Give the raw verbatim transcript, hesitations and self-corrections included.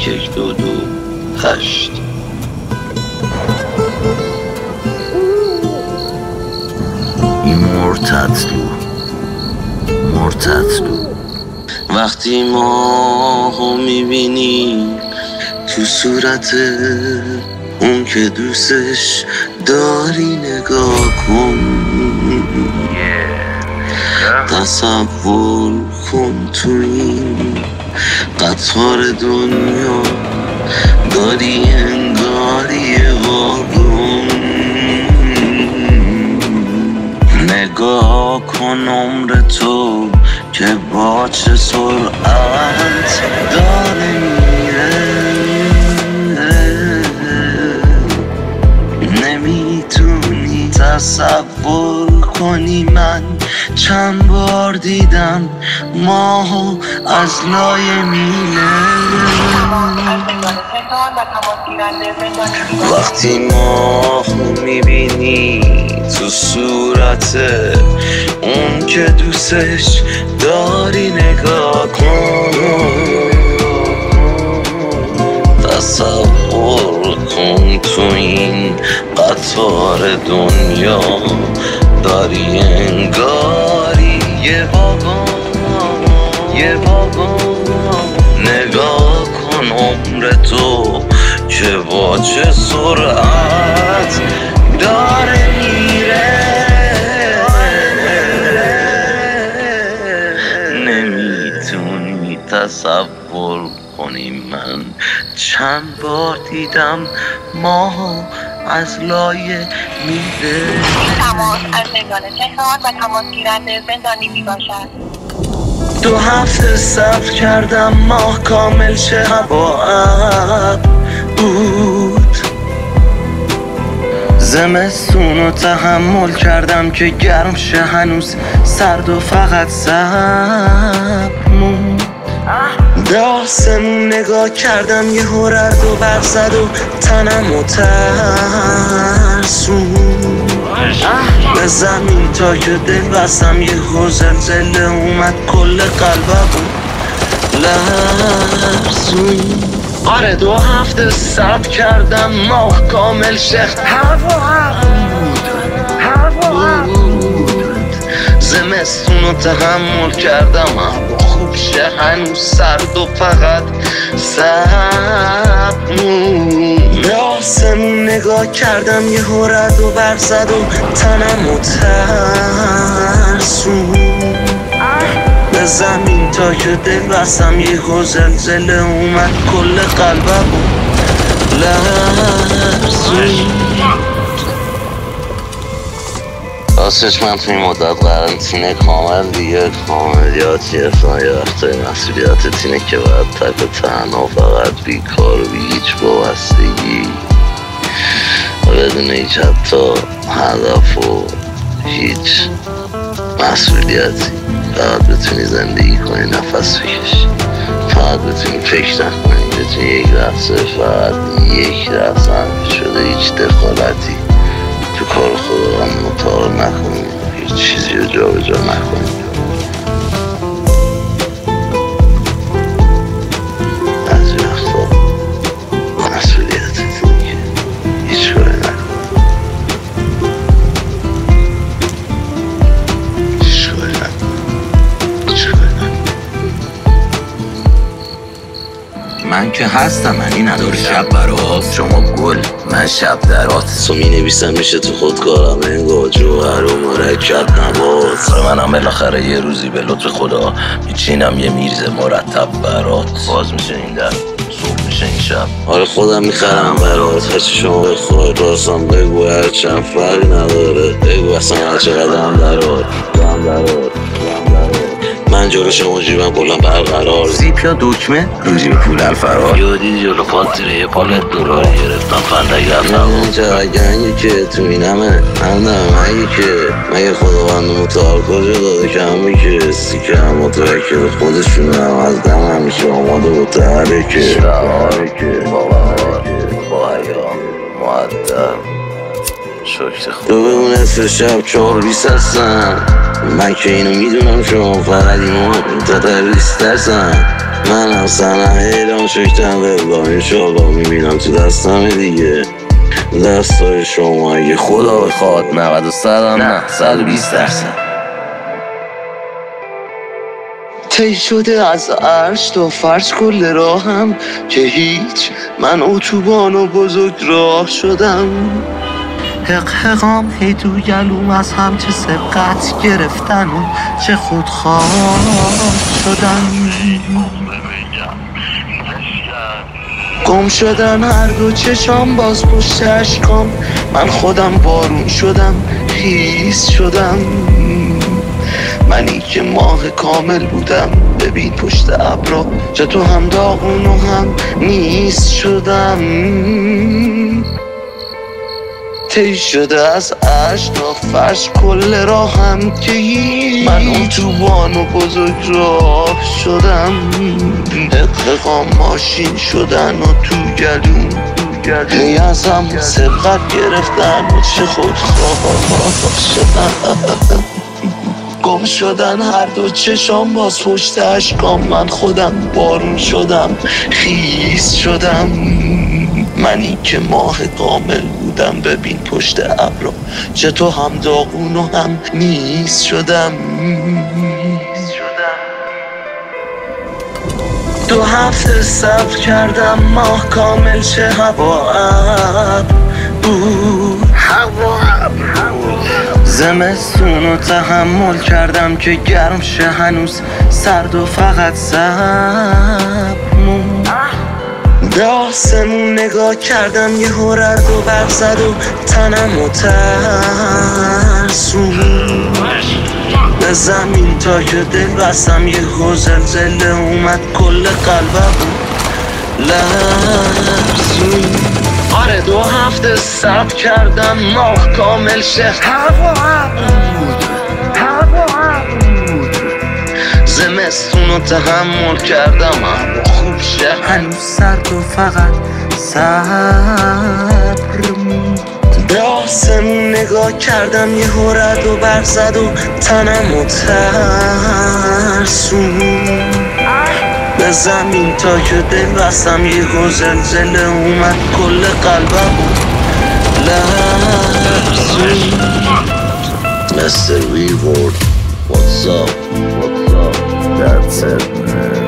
یک یک دو دو هشت. مرتضلو مرتضلو وقتی ماهو میبینی تو صورت اون که دوستش داری نگاه کن، تصور کن تو این قطار دنیا داری انگاری واگن. نگاه کن عمر تو که با چه سرعت داره میره، نمیتونی تصور کنی من چند بار دیدم ماهو از لای میله. وقتی ماهو میبینی تو صورت اون که دوستش داری نگاه کن، تصور کن تو این قطار دنیا داری انگاری یه واگن یه واگن. نگاه کن عمر تو که با چه سرعت داره میره، نمیتونی تصور کنی من چند بار دیدم ماهو از لایه میده. تماس از زندان تهران و تماس گیرنده زندانی می باشد. دو هفته صبر کردم ماه کامل شه، هوا ابر بود، زمستون رو تحمل کردم که گرم شه، هنوز سرد و فقط صبر موند. به آسمون نگاه کردم یه رعد و برق زد و تنم و ترسون، به زمین تا که دل بستم یه زلزله اومد کل قلبم لرزون. آره دو هفته صبر کردم ماه کامل شه، هوا بود هوا بود، زمستون رو تحمل کردم هوا خوب شه، هنوز سرد و فقط صبر. به آسمون نگاه کردم یه رعد و برق زد و تنم و ترسون، به زمین تا که دل بستم یه زلزله اومد کل قلبم لرزون. راستش من توی مدت قرنطینه کامل دیگه کاملیات گرفتم، یه وقتای مسئولیتت اینه که باید تک و تنها فقط بیکار و بی هیچ وابستگی بدون هیچ حتی هدف و هیچ مسئولیتی فقط بتونی زندگی کنی، نفس بکشی، فقط بتونی فکر نکنی، بتونی یک لحظه فقط یک لحظه هم شده هیچ دخالتی تو کار خدا مطالعه نکنی، هیچ چیزی رو جا به جا نکنی. از وقتا مسئولیتت اینه که هیچ کاری نکنی، هیچ کاری نکنی، هیچ کاری نکنی. من که هستم، منی نداره شب برات شما گل من شب درات سو می نویسم میشه تو خودکارم انگار جوهر و مرکب نبات. منم بالاخره یه روزی به لطف خدا میچینم یه میرز مرتب برات، باز میشه این در صبح میشه این شب. آره خودم میخرم برات، هرچی شما بخوای راستم بگو، هر چند فرقی نداره بگو، اصلا هر چقدر هم درات هم درات من جلو شما جیبم کلم برقرار، زیپ یا دکمه رو جیب پول الفرار، یادی جلو پاتره یه پالت دلار گرفتم فندک رفتم اینجا گنگی که تو اینمه همدم اگه که مگه خداوند متعال کجا داده کمی که سیکه هم متوکل خودشون هم از دم همیشه آماده و تحرکه شعاره با بهار با حیام معدب شکر خود تو بگو نصف شب چهار بیست هستم، من که اینو میدونم شما فقط اینو تا تریست هستم. منم سنه ایران شکتم به با این شاقا میبینم تو دستم دیگه دستای شما اگه خدا بخواد نود و صدم نه صد و بیست درصد طی شده از عرش تا فرش کل راهم که هیچ من اتوبان و بزرگ راه شدم حق حقام هی تو گلوم از هم چه سبقت گرفتن و چه خودخواه شدن گم شدن هر دو چشام باز پشت عشقام من خودم بارون شدم خیس شدم منی که ماه کامل بودم ببین پشت ابرا چه تو هم داغون و هم نیست شدم طی شده از عشق تا فرش کل راهم که من اتوبان و بزرگ راه شدم حققام ماشین شدن و تو گلوم هی از هم سبقت گرفتن و چه خودخواه شدن گم شدن هر دو چشام باز پشت عشقام من خودم بارون شدم خیس شدم منی که ماه کامل بودم ببین پشت ابرا چه تو هم داغون و هم نیست شدم دو هفته صبر کردم ماه کامل چه هوا ابر بود هوا ابر زمستونو تحمل کردم که گرم شه هنوز سرد و فقط صبر مون به آسمون نگاه کردم یه هررد و برق زد و تنم و ترسون به زمین تا که دل بستم یه زلزله اومد کل قلبم لرزون آره دو هفته صبر کردم ماه کامل شه هوا بود هوا بود زمستونو تحمل کردم اما خوب شه هنوز سرد و فقط صبر مون به آسمون نگاه کردم یه هررد و برق زد و تنم و ترسون به زمین تا که دل بستم یه زلزله اومد کل قلبم لرزون Mister Reward What's up? What's up? That's it man